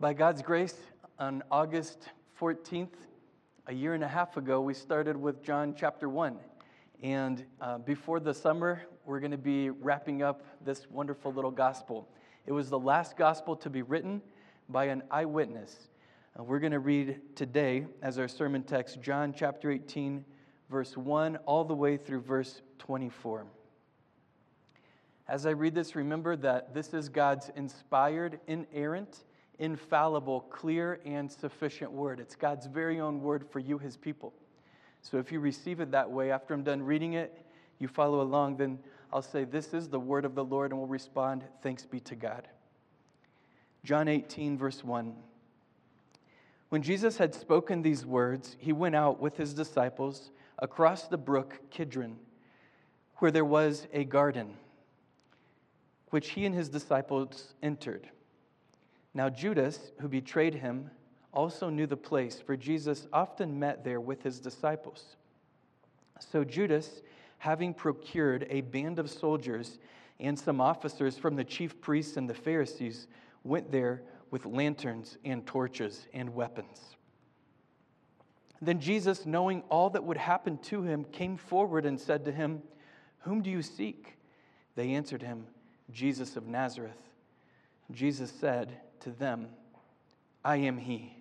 By God's grace, on August 14th, a year and a half ago, we started with John chapter 1. And before the summer, we're going to be wrapping up this wonderful little gospel. It was the last gospel to be written by an eyewitness. We're going to read today, as our sermon text, John chapter 18, verse 1, all the way through verse 24. As I read this, remember that this is God's inspired, inerrant, infallible, clear, and sufficient word. It's God's very own word for you, his people. So if you receive it that way, after I'm done reading it, you follow along, then I'll say, this is the word of the Lord, and we'll respond, thanks be to God. John 18, verse 1. When Jesus had spoken these words, he went out with his disciples across the brook Kidron, where there was a garden, which he and his disciples entered. Now Judas, who betrayed him, also knew the place, for Jesus often met there with his disciples. So Judas, having procured a band of soldiers and some officers from the chief priests and the Pharisees, went there with lanterns and torches and weapons. Then Jesus, knowing all that would happen to him, came forward and said to him, "Whom do you seek?" They answered him, "Jesus of Nazareth." Jesus said to them, "I am he."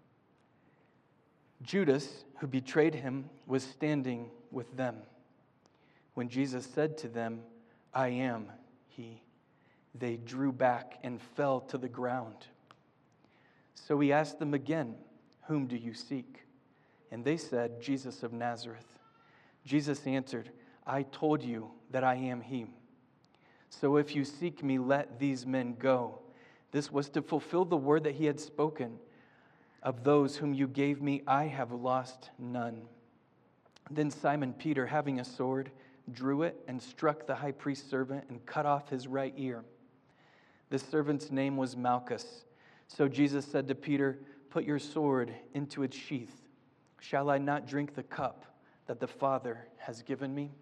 Judas, who betrayed him, was standing with them. When Jesus said to them, "I am he," they drew back and fell to the ground. So he asked them again, "Whom do you seek?" And they said, "Jesus of Nazareth." Jesus answered, "I told you that I am he. So if you seek me, let these men go." This was to fulfill the word that he had spoken. "Of those whom you gave me, I have lost none." Then Simon Peter, having a sword, drew it and struck the high priest's servant and cut off his right ear. The servant's name was Malchus. So Jesus said to Peter, "Put your sword into its sheath. Shall I not drink the cup that the Father has given me?"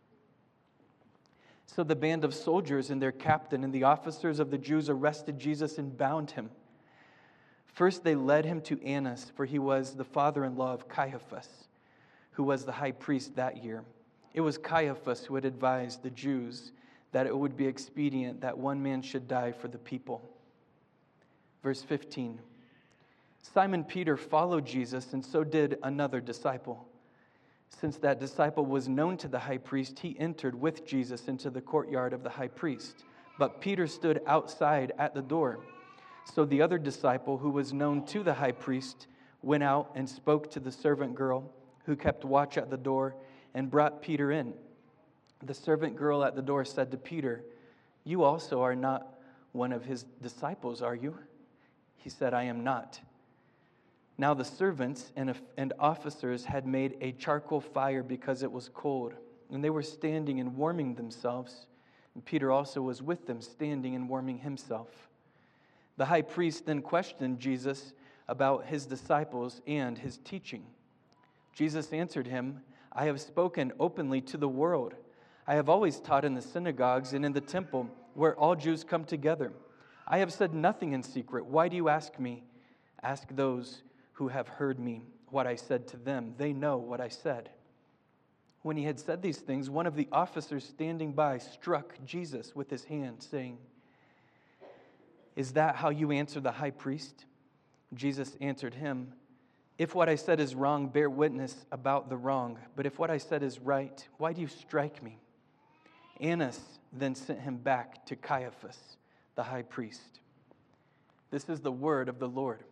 So the band of soldiers and their captain and the officers of the Jews arrested Jesus and bound him. First they led him to Annas, for he was the father-in-law of Caiaphas, who was the high priest that year. It was Caiaphas who had advised the Jews that it would be expedient that one man should die for the people. Verse 15. Simon Peter followed Jesus, and so did another disciple. Since that disciple was known to the high priest, he entered with Jesus into the courtyard of the high priest. But Peter stood outside at the door. So the other disciple, who was known to the high priest, went out and spoke to the servant girl who kept watch at the door and brought Peter in. The servant girl at the door said to Peter, "You also are not one of his disciples, are you?" He said, "I am not." Now the servants and officers had made a charcoal fire because it was cold, and they were standing and warming themselves. And Peter also was with them, standing and warming himself. The high priest then questioned Jesus about his disciples and his teaching. Jesus answered him, "I have spoken openly to the world. I have always taught in the synagogues and in the temple where all Jews come together. I have said nothing in secret. Why do you ask me? Ask those who have heard me what I said to them. They know what I said." When he had said these things, one of the officers standing by struck Jesus with his hand, saying, "Is that how you answer the high priest?" Jesus answered him, "If what I said is wrong, bear witness about the wrong. But if what I said is right, why do you strike me?" Annas then sent him back to Caiaphas, the high priest. This is the word of the Lord.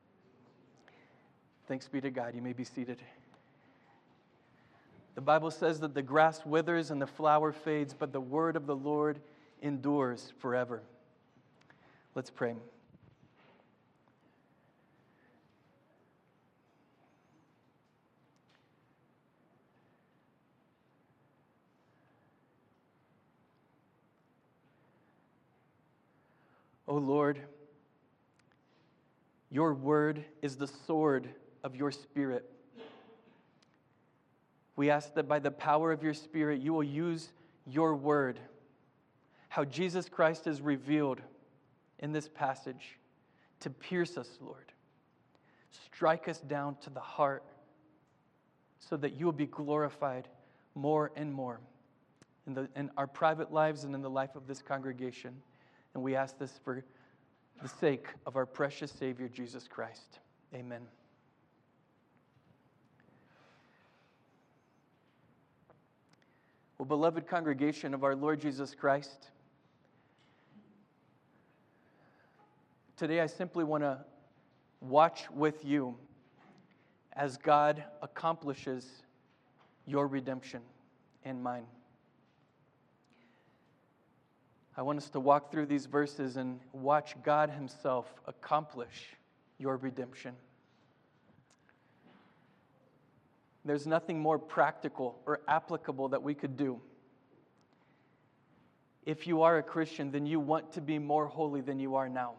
Thanks be to God. You may be seated. The Bible says that the grass withers and the flower fades, but the word of the Lord endures forever. Let's pray. O Lord, your word is the sword of your Spirit. We ask that by the power of your Spirit, you will use your word, how Jesus Christ is revealed in this passage, to pierce us, Lord. Strike us down to the heart so that you will be glorified more and more in our private lives and in the life of this congregation. And we ask this for the sake of our precious Savior, Jesus Christ. Amen. Well, beloved congregation of our Lord Jesus Christ, today I simply want to watch with you as God accomplishes your redemption and mine. I want us to walk through these verses and watch God Himself accomplish your redemption. There's nothing more practical or applicable that we could do. If you are a Christian, then you want to be more holy than you are now.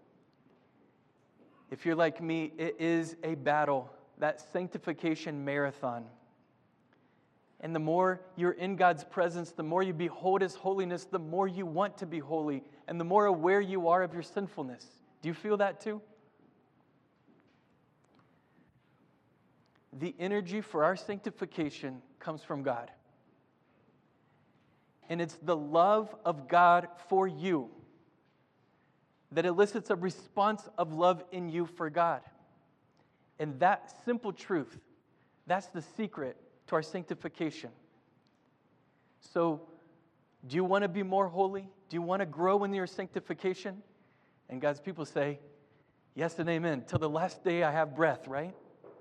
If you're like me, it is a battle, that sanctification marathon. And the more you're in God's presence, the more you behold His holiness, the more you want to be holy, and the more aware you are of your sinfulness. Do you feel that too? The energy for our sanctification comes from God. And it's the love of God for you that elicits a response of love in you for God. And that simple truth, that's the secret to our sanctification. So, do you want to be more holy? Do you want to grow in your sanctification? And God's people say, yes and amen. Till the last day I have breath, right?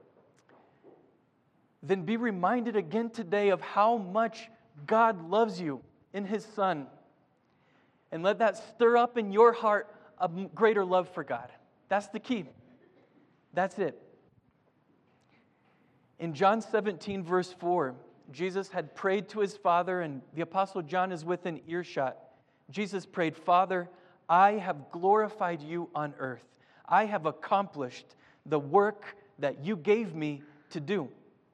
Then be reminded again today of how much God loves you in His Son. And let that stir up in your heart a greater love for God. That's the key. That's it. In John 17, verse 4, Jesus had prayed to His Father, and the Apostle John is within earshot. Jesus prayed, Father, I have glorified you on earth. I have accomplished the work that you gave me to do.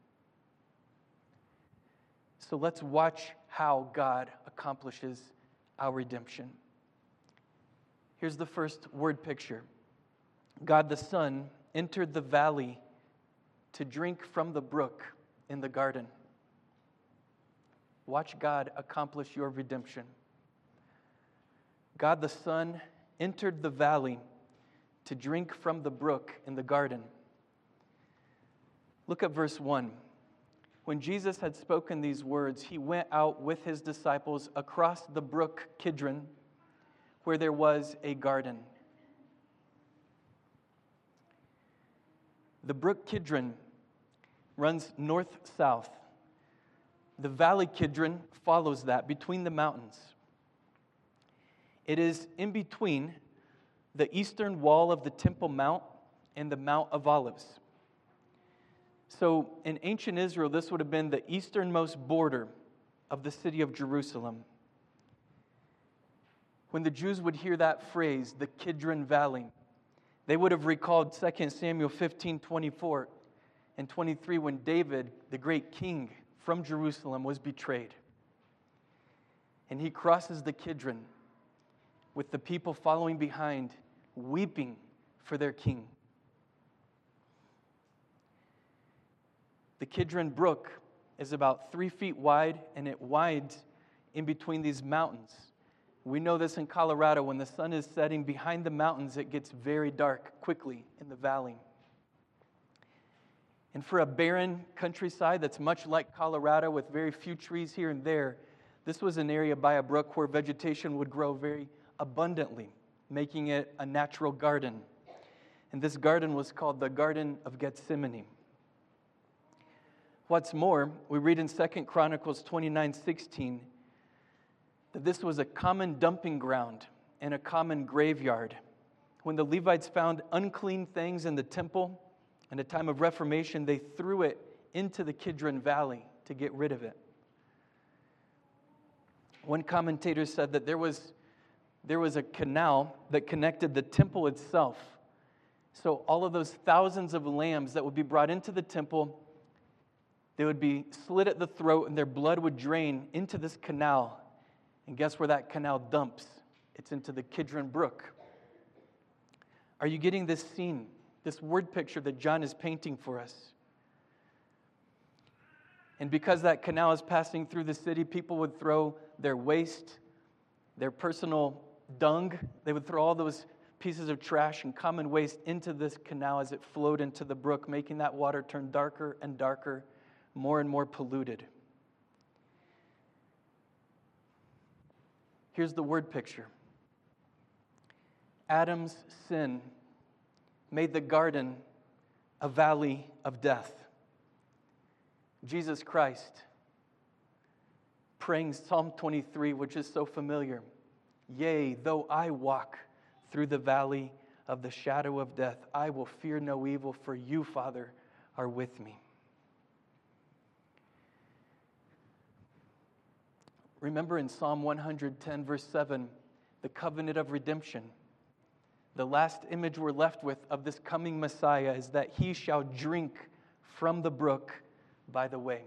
So let's watch how God accomplishes our redemption. Here's the first word picture. God the Son entered the valley to drink from the brook in the garden. Watch God accomplish your redemption. God the Son entered the valley to drink from the brook in the garden. Look at verse 1. When Jesus had spoken these words, He went out with His disciples across the brook Kidron, where there was a garden. The brook Kidron runs north-south. The valley Kidron follows that between the mountains. It is in between the eastern wall of the Temple Mount and the Mount of Olives. So in ancient Israel, this would have been the easternmost border of the city of Jerusalem. When the Jews would hear that phrase, the Kidron Valley, they would have recalled 2 Samuel 15:24 and 23, when David, the great king from Jerusalem, was betrayed. And he crosses the Kidron with the people following behind, weeping for their king. The Kidron Brook is about 3 feet wide, and it winds in between these mountains. We know this in Colorado. When the sun is setting behind the mountains, it gets very dark quickly in the valley. And for a barren countryside that's much like Colorado with very few trees here and there, this was an area by a brook where vegetation would grow very abundantly, making it a natural garden. And this garden was called the Garden of Gethsemane. What's more, we read in 2 Chronicles 29:16 that this was a common dumping ground and a common graveyard. When the Levites found unclean things in the temple, in a time of Reformation, they threw it into the Kidron Valley to get rid of it. One commentator said that there was a canal that connected the temple itself. So all of those thousands of lambs that would be brought into the temple, they would be slit at the throat and their blood would drain into this canal. And guess where that canal dumps? It's into the Kidron Brook. Are you getting this scene, this word picture that John is painting for us? And because that canal is passing through the city, people would throw their waste, their personal dung. They would throw all those pieces of trash and common waste into this canal as it flowed into the brook, making that water turn darker and darker, more and more polluted. Here's the word picture. Adam's sin made the garden a valley of death. Jesus Christ, praying Psalm 23, which is so familiar. Yea, though I walk through the valley of the shadow of death, I will fear no evil, for you, Father, are with me. Remember in Psalm 110, verse 7, the covenant of redemption. The last image we're left with of this coming Messiah is that he shall drink from the brook by the way.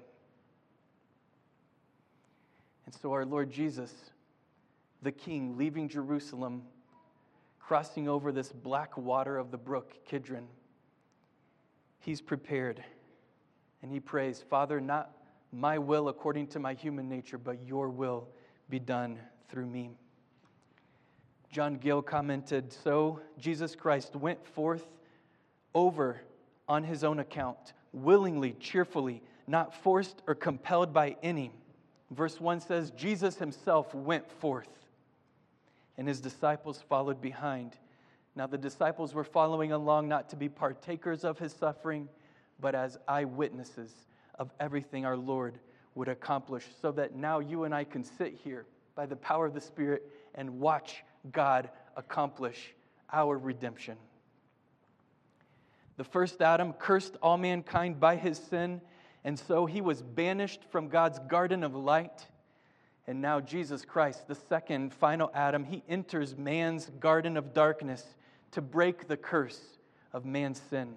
And so our Lord Jesus, the King, leaving Jerusalem, crossing over this black water of the brook Kidron, he's prepared and he prays, Father, not my will according to my human nature, but your will be done through me. John Gill commented, so Jesus Christ went forth over on his own account, willingly, cheerfully, not forced or compelled by any. Verse 1 says, Jesus himself went forth, and his disciples followed behind. Now the disciples were following along not to be partakers of his suffering, but as eyewitnesses of everything our Lord would accomplish, so that now you and I can sit here by the power of the Spirit and watch God accomplish our redemption. The first Adam cursed all mankind by his sin, and so he was banished from God's garden of light. And now Jesus Christ, the second final Adam, he enters man's garden of darkness to break the curse of man's sin.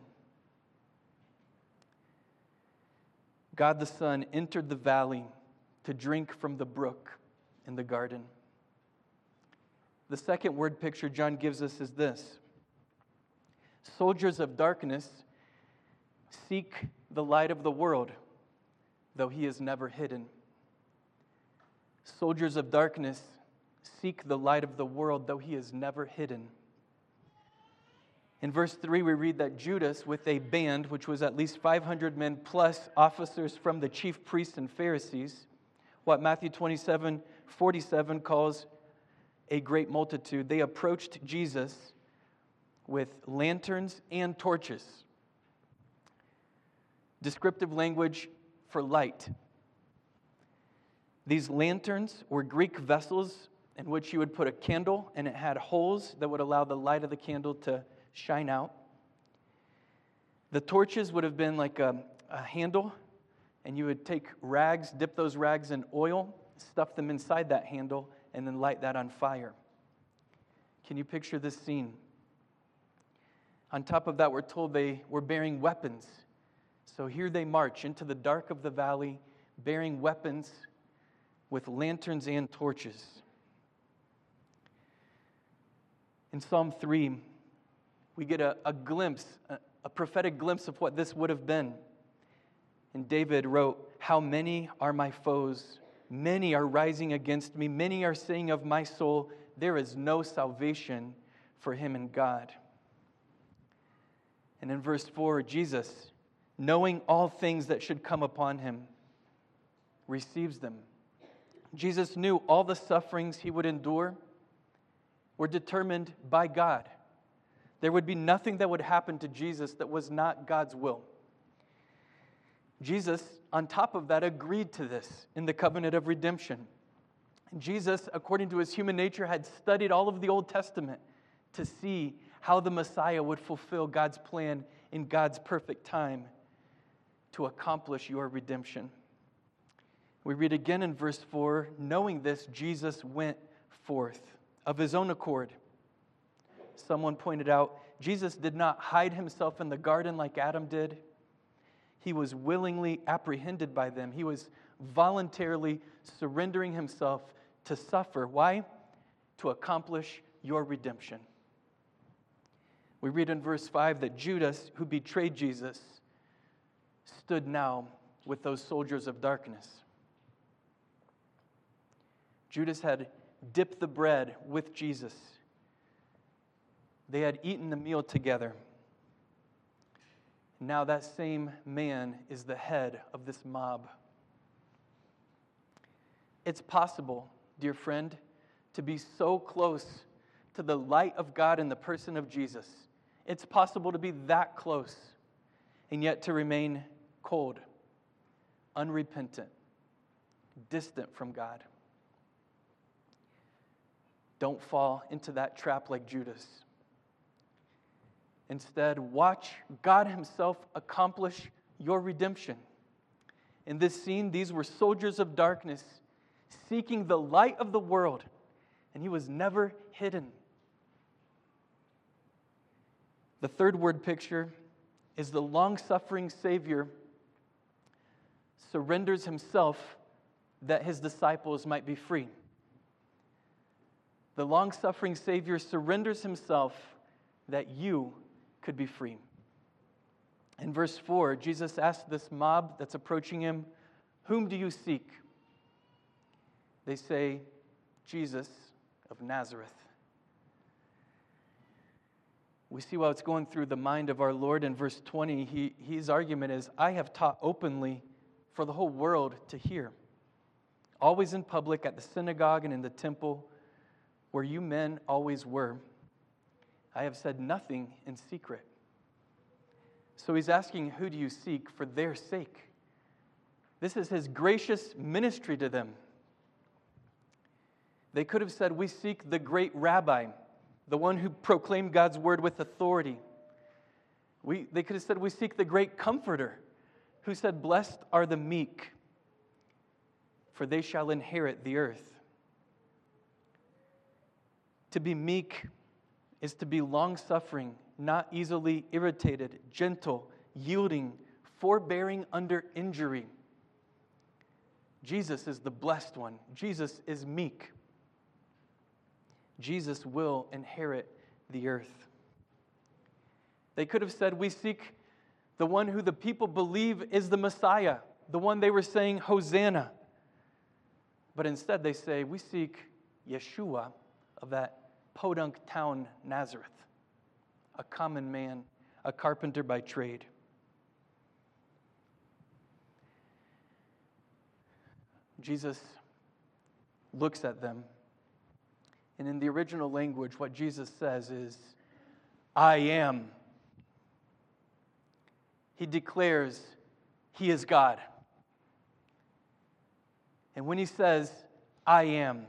God the Son entered the valley to drink from the brook in the garden. The second word picture John gives us is this. Soldiers of darkness seek the light of the world, though he is never hidden. Soldiers of darkness seek the light of the world, though he is never hidden. In verse 3, we read that Judas, with a band, which was at least 500 men plus officers from the chief priests and Pharisees, what Matthew 27:47 calls a great multitude, they approached Jesus with lanterns and torches. Descriptive language for light. These lanterns were Greek vessels in which you would put a candle, and it had holes that would allow the light of the candle to shine out. The torches would have been like a handle, and you would take rags, dip those rags in oil, stuff them inside that handle, and then light that on fire. Can you picture this scene? On top of that, we're told they were bearing weapons. So here they march into the dark of the valley, bearing weapons with lanterns and torches. In Psalm 3, we get a glimpse, a prophetic glimpse of what this would have been. And David wrote, "How many are my foes? Many are rising against me. Many are saying of my soul, there is no salvation for him in God." And in verse 4, Jesus, knowing all things that should come upon him, receives them. Jesus knew all the sufferings he would endure were determined by God. There would be nothing that would happen to Jesus that was not God's will. Jesus, on top of that, agreed to this in the covenant of redemption. Jesus, according to his human nature, had studied all of the Old Testament to see how the Messiah would fulfill God's plan in God's perfect time to accomplish your redemption. We read again in verse 4, knowing this, Jesus went forth of his own accord. Someone pointed out, Jesus did not hide himself in the garden like Adam did. He was willingly apprehended by them. He was voluntarily surrendering himself to suffer. Why? To accomplish your redemption. We read in verse 5 that Judas, who betrayed Jesus, stood now with those soldiers of darkness. Judas had dipped the bread with Jesus. They had eaten the meal together. Now that same man is the head of this mob. It's possible, dear friend, to be so close to the light of God in the person of Jesus. It's possible to be that close and yet to remain cold, unrepentant, distant from God. Don't fall into that trap like Judas. Instead, watch God Himself accomplish your redemption. In this scene, these were soldiers of darkness seeking the light of the world, and He was never hidden. The third word picture is the long-suffering Savior surrenders Himself that His disciples might be free. The long-suffering Savior surrenders Himself that you could be free. In verse 4, Jesus asked this mob that's approaching Him, "Whom do you seek?" They say, "Jesus of Nazareth." We see what's going through the mind of our Lord in verse 20. His argument is, "I have taught openly for the whole world to hear, always in public, at the synagogue and in the temple, where you men always were. I have said nothing in secret." So He's asking, who do you seek for their sake? This is His gracious ministry to them. They could have said, "We seek the great rabbi, the one who proclaimed God's word with authority." They could have said, "We seek the great comforter, who said, 'Blessed are the meek, for they shall inherit the earth.'" To be meek is to be long-suffering, not easily irritated, gentle, yielding, forbearing under injury. Jesus is the blessed one. Jesus is meek. Jesus will inherit the earth. They could have said, "We seek the one who the people believe is the Messiah," the one they were saying, "Hosanna." But instead they say, "We seek Yeshua of that podunk town, Nazareth, a common man, a carpenter by trade." Jesus looks at them, and in the original language, what Jesus says is, "I am." He declares He is God. And when He says, "I am,"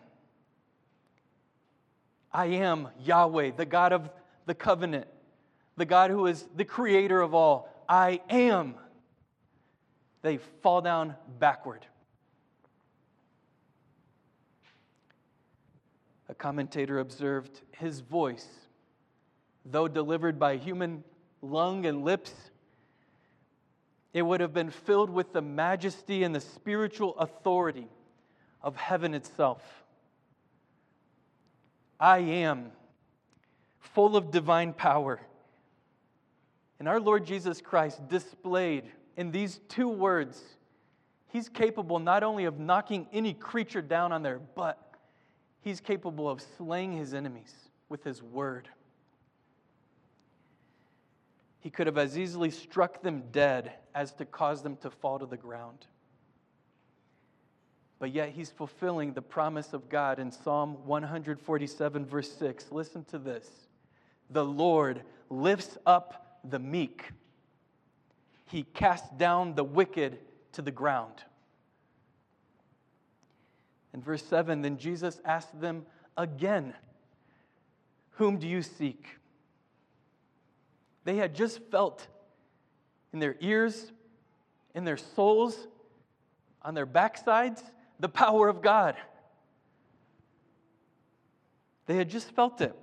I am Yahweh, the God of the covenant, the God who is the creator of all. I am. They fall down backward. A commentator observed, His voice, though delivered by human lung and lips, it would have been filled with the majesty and the spiritual authority of heaven itself. I am, full of divine power. And our Lord Jesus Christ displayed in these two words, He's capable not only of knocking any creature down on their butt, He's capable of slaying His enemies with His word. He could have as easily struck them dead as to cause them to fall to the ground. But yet He's fulfilling the promise of God in Psalm 147, verse 6. Listen to this. The Lord lifts up the meek. He casts down the wicked to the ground. In verse 7, then Jesus asked them again, "Whom do you seek?" They had just felt in their ears, in their souls, on their backsides, the power of God. They had just felt it.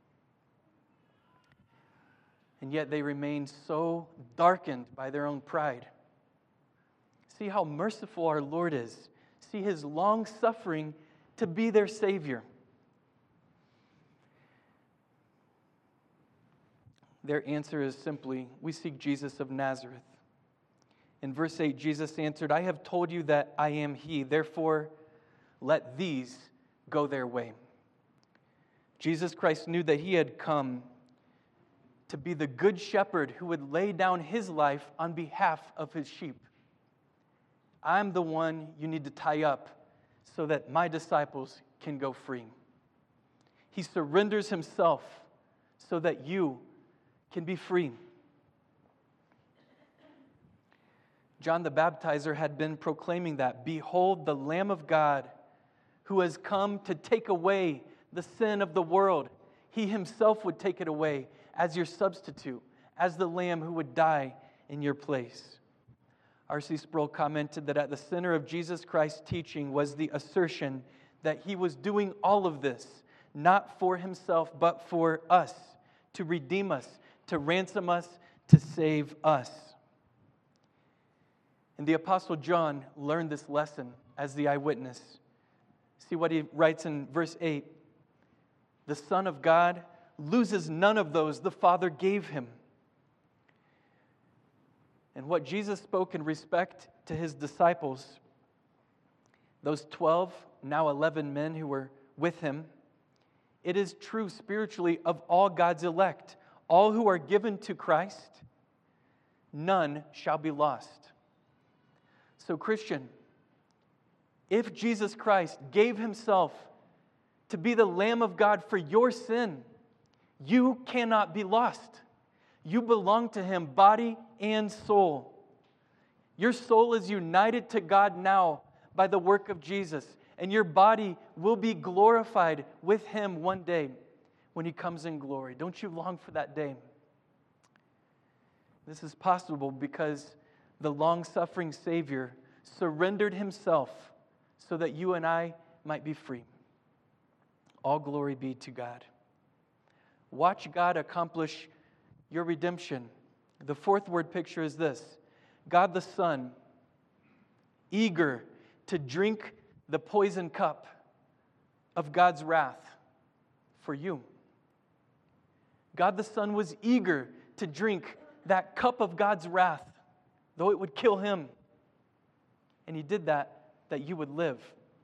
And yet they remained so darkened by their own pride. See how merciful our Lord is. See His long suffering to be their Savior. Their answer is simply, we seek Jesus of Nazareth. In verse 8, Jesus answered, I have told you that I am He. Therefore, let these go their way. Jesus Christ knew that He had come to be the good shepherd who would lay down His life on behalf of His sheep. I'm the one you need to tie up so that my disciples can go free. He surrenders Himself so that you can be free. John the Baptizer had been proclaiming that, behold, the Lamb of God who has come to take away the sin of the world. He Himself would take it away as your substitute, as the Lamb who would die in your place. R.C. Sproul commented that at the center of Jesus Christ's teaching was the assertion that He was doing all of this, not for Himself, but for us, to redeem us, to ransom us, to save us. And the Apostle John learned this lesson as the eyewitness. See what he writes in verse 8. The Son of God loses none of those the Father gave Him. And what Jesus spoke in respect to His disciples, those 12, now 11 men who were with Him, it is true spiritually of all God's elect. All who are given to Christ, none shall be lost. So, Christian, if Jesus Christ gave Himself to be the Lamb of God for your sin, you cannot be lost. You belong to Him, body and soul. Your soul is united to God now by the work of Jesus, and your body will be glorified with Him one day when He comes in glory. Don't you long for that day? This is possible because the long-suffering Savior surrendered Himself so that you and I might be free. All glory be to God. Watch God accomplish your redemption. The fourth word picture is this: God the Son, eager to drink the poison cup of God's wrath for you. God the Son was eager to drink that cup of God's wrath, though it would kill Him. And He did that you would live.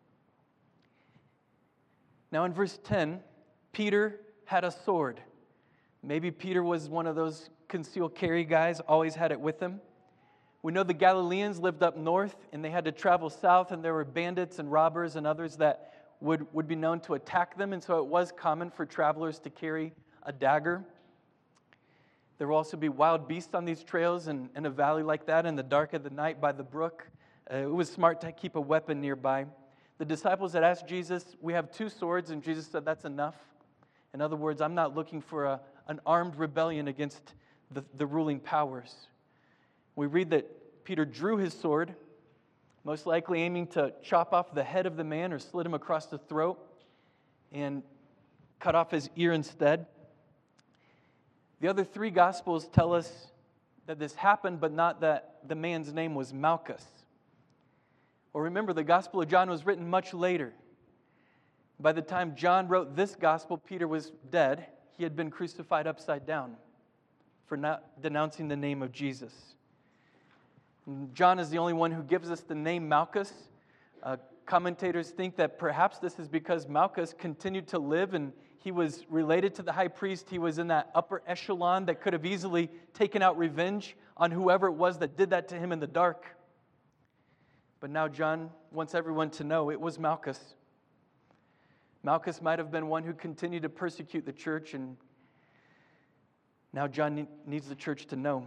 Now in verse 10, Peter had a sword. Maybe Peter was one of those concealed carry guys, always had it with him. We know the Galileans lived up north, and they had to travel south, and there were bandits and robbers and others that would be known to attack them, and so it was common for travelers to carry a dagger. There will also be wild beasts on these trails and in a valley like that in the dark of the night by the brook. It was smart to keep a weapon nearby. The disciples had asked Jesus, we have 2 swords, and Jesus said, that's enough. In other words, I'm not looking for an armed rebellion against the ruling powers. We read that Peter drew his sword, most likely aiming to chop off the head of the man or slit him across the throat and cut off his ear instead. The other 3 Gospels tell us that this happened, but not that the man's name was Malchus. Well, remember, the Gospel of John was written much later. By the time John wrote this Gospel, Peter was dead. He had been crucified upside down for not denouncing the name of Jesus. And John is the only one who gives us the name Malchus. Commentators think that perhaps this is because Malchus continued to live and he was related to the high priest. He was in that upper echelon that could have easily taken out revenge on whoever it was that did that to him in the dark. But now John wants everyone to know it was Malchus. Malchus might have been one who continued to persecute the church, and now John needs the church to know.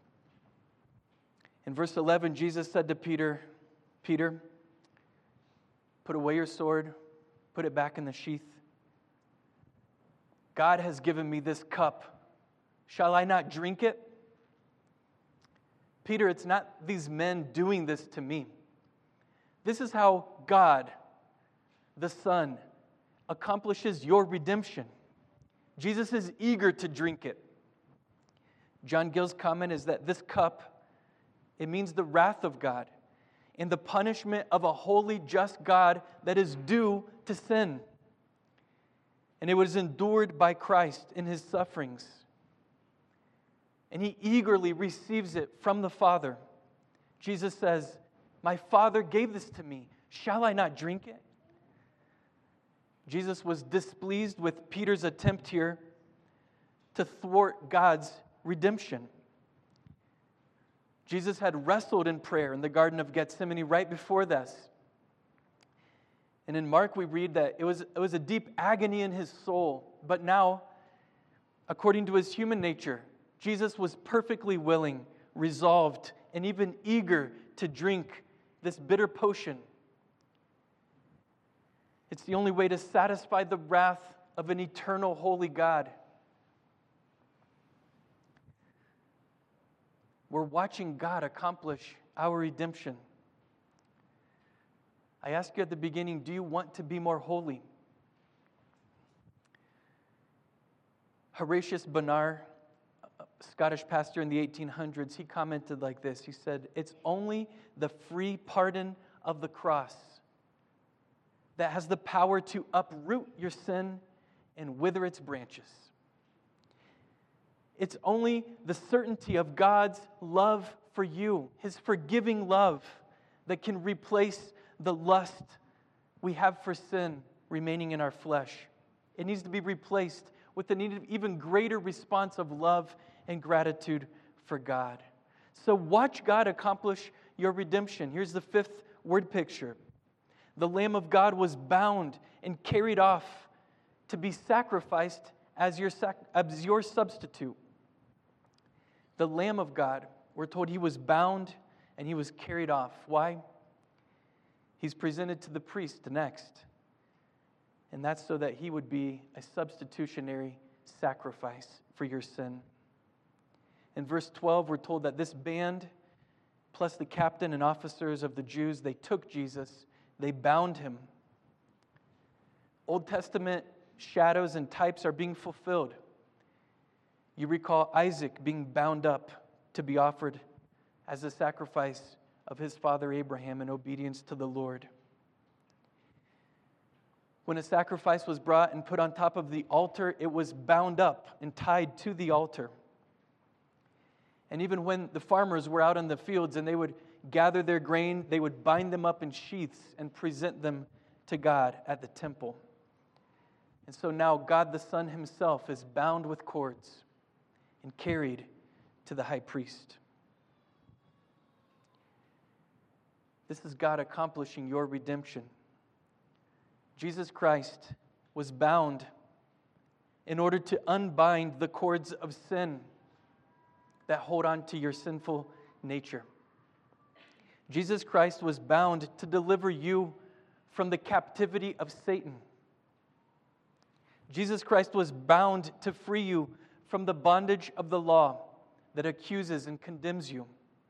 In verse 11, Jesus said to Peter, Peter, put away your sword, put it back in the sheath. God has given me this cup. Shall I not drink it? Peter, it's not these men doing this to me. This is how God, the Son, accomplishes your redemption. Jesus is eager to drink it. John Gill's comment is that this cup, it means the wrath of God and the punishment of a holy, just God that is due to sin. And it was endured by Christ in His sufferings. and he eagerly receives it from the Father. Jesus says, "My Father gave this to me. Shall I not drink it?" Jesus was displeased with Peter's attempt here to thwart God's redemption. Jesus had wrestled in prayer in the Garden of Gethsemane right before this. And in Mark we read that it was a deep agony in his soul. But now, according to his human nature, Jesus was perfectly willing, resolved, and even eager to drink this bitter potion. It's the only way to satisfy the wrath of an eternal, holy God. We're watching God accomplish our redemption. I asked you at the beginning, do you want to be more holy? Horatius Bonar, a Scottish pastor in the 1800s, he commented like this. He said, "It's only the free pardon of the cross that has the power to uproot your sin and wither its branches. It's only the certainty of God's love for you, His forgiving love, that can replace the lust we have for sin remaining in our flesh. It needs to be replaced with an even greater response of love and gratitude for God." So watch God accomplish your redemption. Here's the fifth word picture. The Lamb of God was bound and carried off to be sacrificed as your substitute. The Lamb of God, we're told He was bound and He was carried off. Why? He's presented to the priest next. And that's so that He would be a substitutionary sacrifice for your sin. In verse 12, we're told that this band, plus the captain and officers of the Jews, they took Jesus, they bound Him. Old Testament shadows and types are being fulfilled. You recall Isaac being bound up to be offered as a sacrifice of his father Abraham in obedience to the Lord. When a sacrifice was brought and put on top of the altar, it was bound up and tied to the altar. And even when the farmers were out in the fields and they would gather their grain, they would bind them up in sheaths and present them to God at the temple. And so now God the Son Himself is bound with cords and carried to the high priest. This is God accomplishing your redemption. Jesus Christ was bound in order to unbind the cords of sin that hold on to your sinful nature. Jesus Christ was bound to deliver you from the captivity of Satan. Jesus Christ was bound to free you from the bondage of the law that accuses and condemns you.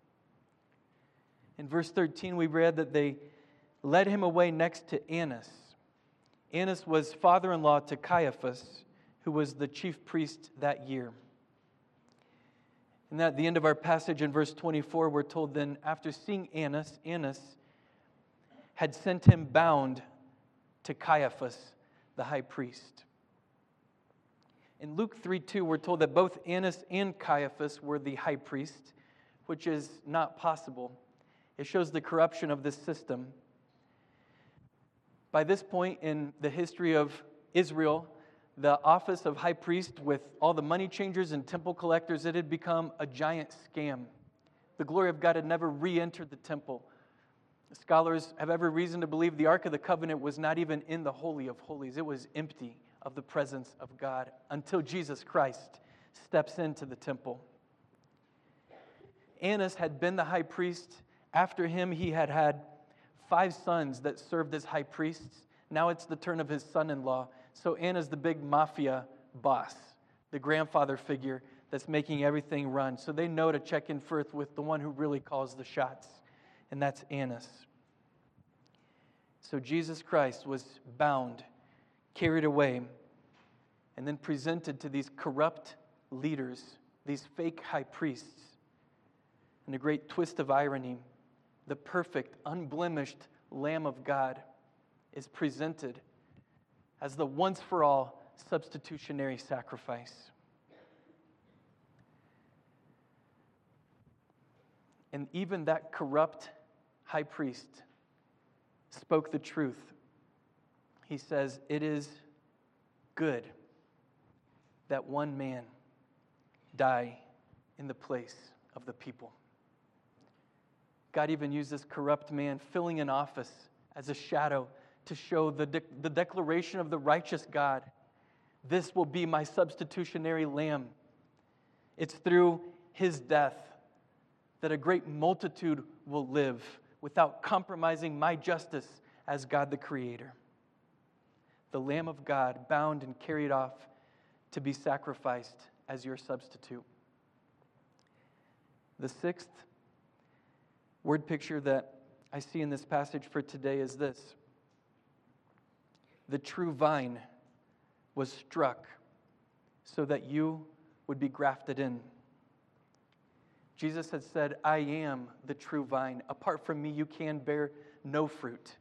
In verse 13, we read that they led Him away next to Annas. Annas was father-in-law to Caiaphas, who was the chief priest that year. And at the end of our passage in verse 24, we're told then, after seeing Annas, Annas had sent him bound to Caiaphas, the high priest. In Luke 3:2, we're told that both Annas and Caiaphas were the high priest, which is not possible. It shows the corruption of this system. By this point in the history of Israel, the office of high priest, with all the money changers and temple collectors, it had become a giant scam. The glory of God had never re-entered the temple. Scholars have every reason to believe the Ark of the Covenant was not even in the Holy of Holies. It was empty of the presence of God until Jesus Christ steps into the temple. Annas had been the high priest. After him, he had had 5 sons that served as high priests. Now it's the turn of his son-in-law. So Anna's the big mafia boss, the grandfather figure that's making everything run. So they know to check in first with the one who really calls the shots, and that's Annas. So Jesus Christ was bound, carried away, and then presented to these corrupt leaders, these fake high priests. And a great twist of irony, the perfect, unblemished Lamb of God is presented as the once-for-all substitutionary sacrifice. And even that corrupt high priest spoke the truth. He says, "It is good that one man die in the place of the people." God even used this corrupt man filling an office as a shadow to show the declaration of the righteous God. This will be my substitutionary lamb. It's through his death that a great multitude will live without compromising my justice as God the Creator. The Lamb of God bound and carried off to be sacrificed as your substitute. The sixth word picture that I see in this passage for today is this: the true vine was struck so that you would be grafted in. Jesus had said, "I am the true vine. Apart from me, you can bear no fruit."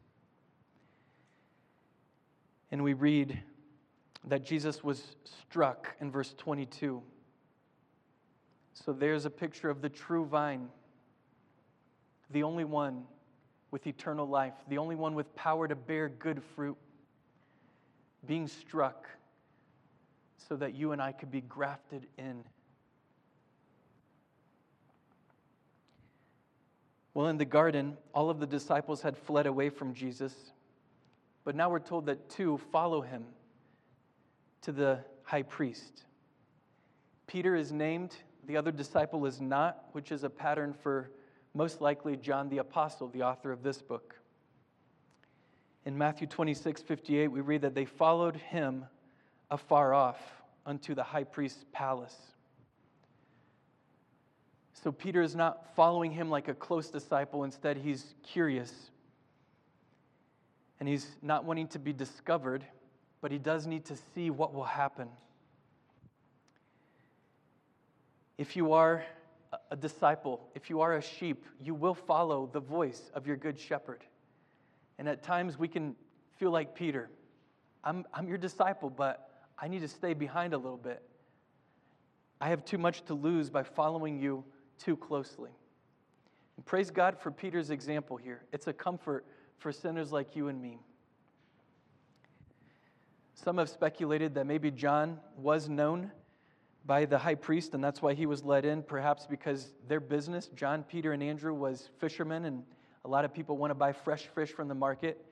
And we read that Jesus was struck in verse 22. So there's a picture of the true vine, the only one with eternal life, the only one with power to bear good fruit, being struck so that you and I could be grafted in. Well, in the garden, all of the disciples had fled away from Jesus, but now we're told that two follow him to the high priest. Peter is named, the other disciple is not, which is a pattern for most likely John the Apostle, the author of this book. In Matthew 26:58, we read that they followed him afar off unto the high priest's palace. So Peter is not following him like a close disciple. Instead, he's curious. And he's not wanting to be discovered, but he does need to see what will happen. If you are a disciple, if you are a sheep, you will follow the voice of your good shepherd. And at times we can feel like Peter. I'm your disciple, but I need to stay behind a little bit. I have too much to lose by following you too closely. And praise God for Peter's example here. It's a comfort for sinners like you and me. Some have speculated that maybe John was known by the high priest, and that's why he was let in, perhaps because their business, John, Peter, and Andrew, was fishermen, and a lot of people want to buy fresh fish from the market.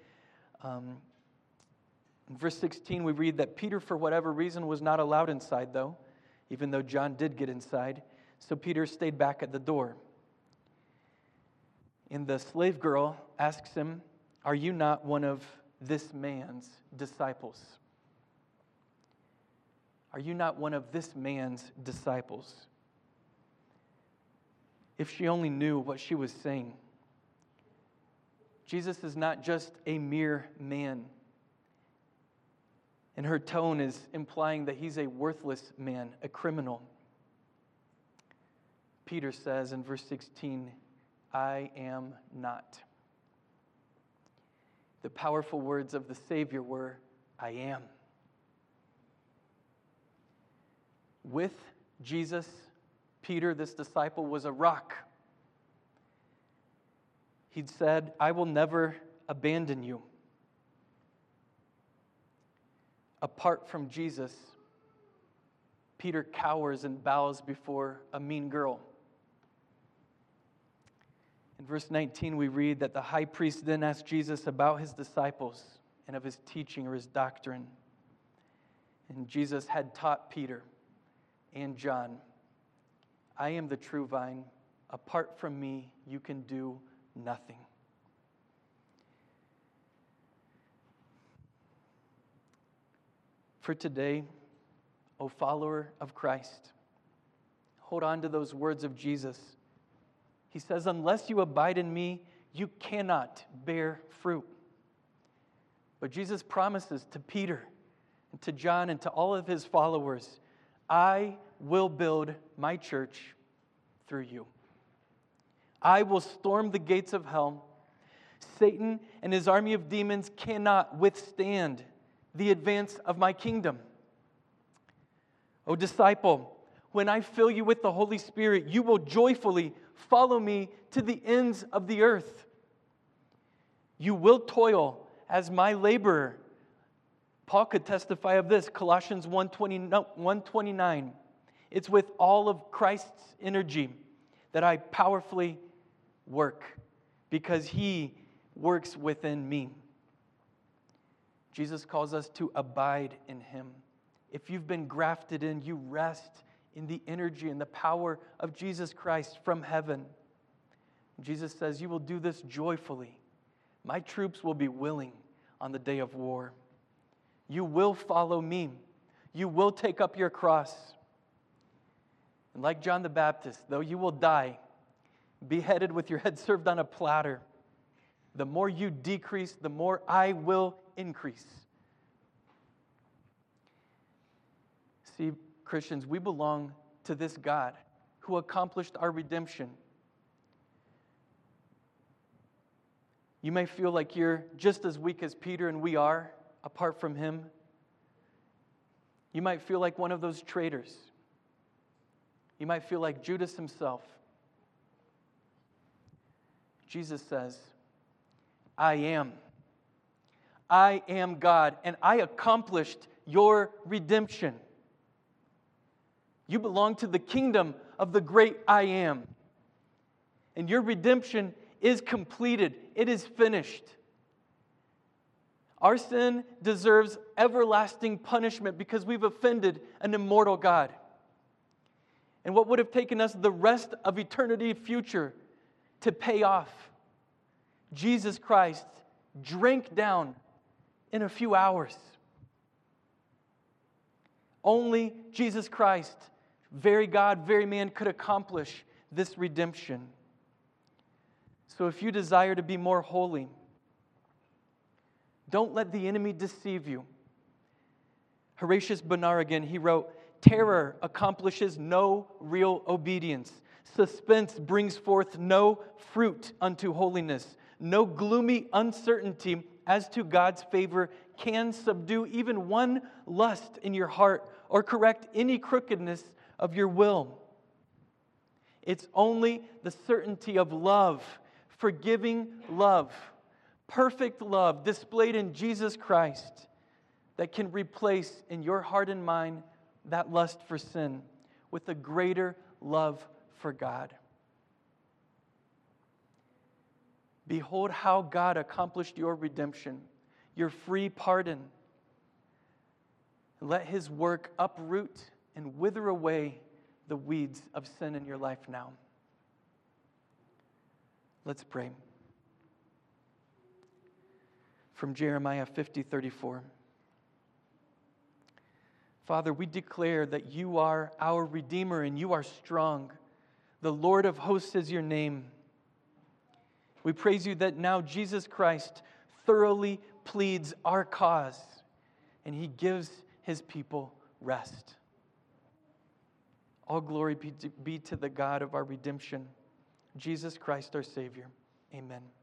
In verse 16, we read that Peter, for whatever reason, was not allowed inside, though, even though John did get inside. So Peter stayed back at the door. And the slave girl asks him, "Are you not one of this man's disciples?" Are you not one of this man's disciples? If she only knew what she was saying. Jesus is not just a mere man. And her tone is implying that he's a worthless man, a criminal. Peter says in verse 16, "I am not." The powerful words of the Savior were, "I am." With Jesus, Peter, this disciple, was a rock. He'd said, "I will never abandon you." Apart from Jesus, Peter cowers and bows before a mean girl. In verse 19, we read that the high priest then asked Jesus about his disciples and of his teaching or his doctrine. And Jesus had taught Peter and John, "I am the true vine. Apart from me, you can do nothing." For today, O follower of Christ, hold on to those words of Jesus. He says, "Unless you abide in me, you cannot bear fruit." But Jesus promises to Peter and to John and to all of his followers, "I will build my church through you. I will storm the gates of hell. Satan and his army of demons cannot withstand the advance of my kingdom." O disciple, when I fill you with the Holy Spirit, you will joyfully follow me to the ends of the earth. You will toil as my laborer. Paul could testify of this, Colossians 1:29. It's with all of Christ's energy that I powerfully work, because He works within me. Jesus calls us to abide in Him. If you've been grafted in, you rest in the energy and the power of Jesus Christ from heaven. Jesus says, you will do this joyfully. My troops will be willing on the day of war. You will follow me. You will take up your cross. And like John the Baptist, though you will die, beheaded with your head served on a platter, the more you decrease, the more I will increase. See, Christians, we belong to this God who accomplished our redemption. You may feel like you're just as weak as Peter, and we are, apart from Him. You might feel like one of those traitors. You might feel like Judas himself. Jesus says, I am God, and I accomplished your redemption. You belong to the kingdom of the great I am. And your redemption is completed. It is finished. Our sin deserves everlasting punishment because we've offended an immortal God. And what would have taken us the rest of eternity future to pay off, Jesus Christ drank down in a few hours. Only Jesus Christ, very God, very man, could accomplish this redemption. So if you desire to be more holy, don't let the enemy deceive you. Horatius Bonar again, he wrote, terror accomplishes no real obedience. Suspense brings forth no fruit unto holiness. No gloomy uncertainty as to God's favor can subdue even one lust in your heart or correct any crookedness of your will. It's only the certainty of love, forgiving love, perfect love displayed in Jesus Christ that can replace in your heart and mind that lust for sin with a greater love for God. Behold how God accomplished your redemption, your free pardon. Let His work uproot and wither away the weeds of sin in your life now. Let's pray. From Jeremiah 50:34. Father, we declare that you are our Redeemer and you are strong. The Lord of hosts is your name. We praise you that now Jesus Christ thoroughly pleads our cause and He gives His people rest. All glory be to the God of our redemption, Jesus Christ our Savior. Amen.